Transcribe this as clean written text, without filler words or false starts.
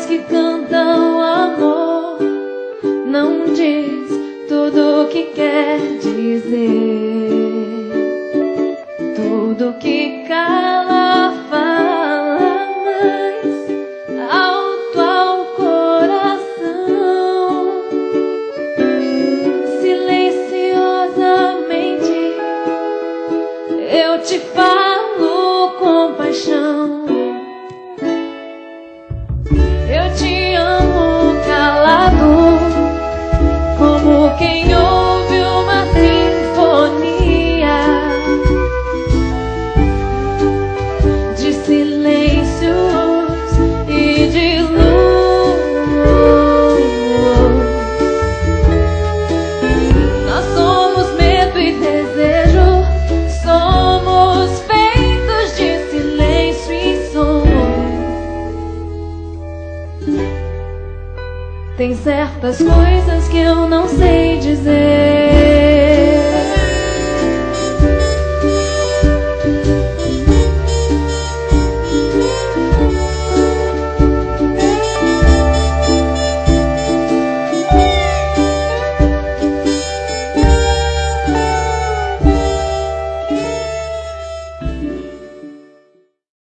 que cantam amor não diz tudo o que quer dizer. Tudo que cala fala mais alto ao coração. Silenciosamente eu te falo com paixão. Eu te amo calado, como quem ouve uma sinfonia de silêncios e de luz. Nós somos medo e desejo, somos feitos de silêncio e som. Tem certas coisas que eu não sei dizer.